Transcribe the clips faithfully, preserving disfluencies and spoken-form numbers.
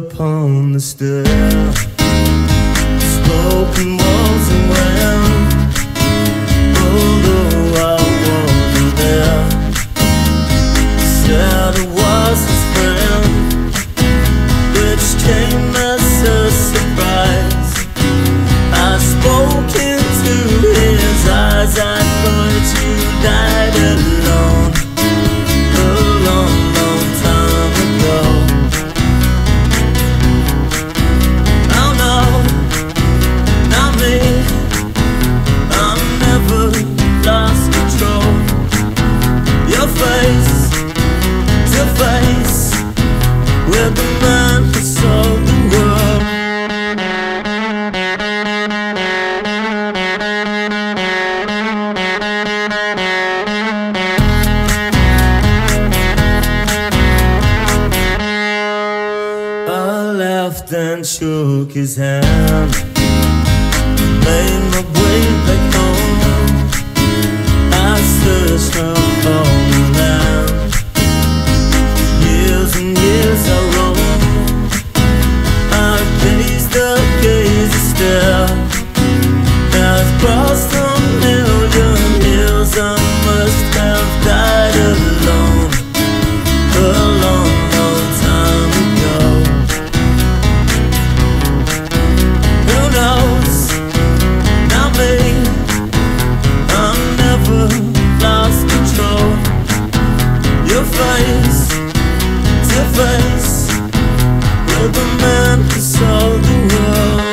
upon the stair. Spoken walls and wind, although I wasn't there. Said I was his friend, which came as a surprise. I spoke into his eyes, I thought you died alone, a long, long time ago. Oh no, not me, I'm never lost control. Your face to face with the man who sold the world. I laughed and shook his hand, made my way back home. I searched for all the land. Years and years I roamed, I gazed a gaze a stare. I've crossed a million hills, I must have died alone, a long, long time ago. Who knows, not me, I'm never lost control. Your face to face with the man who sold the world.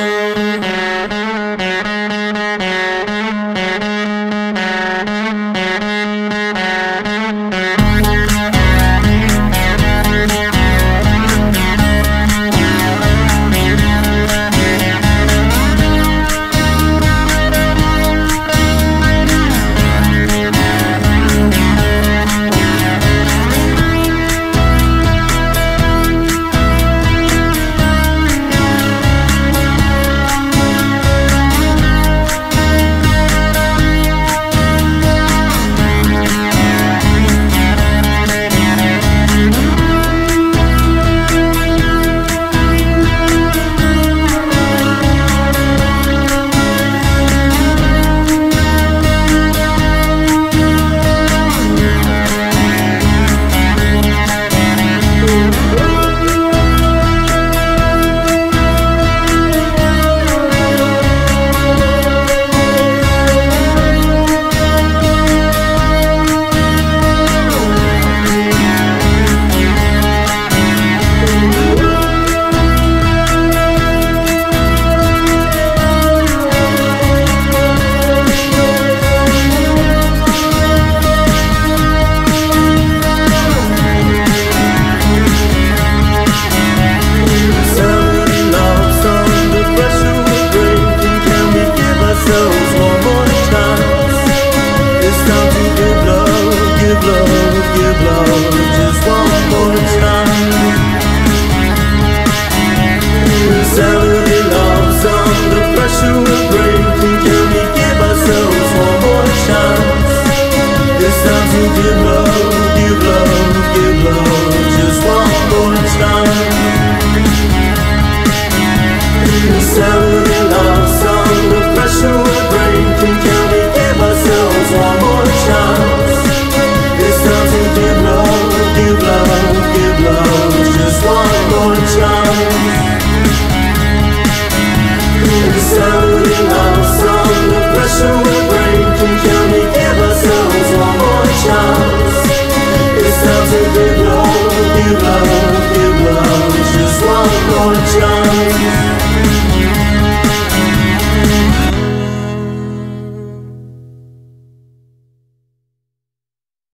One more chance, it's time to give love, give love.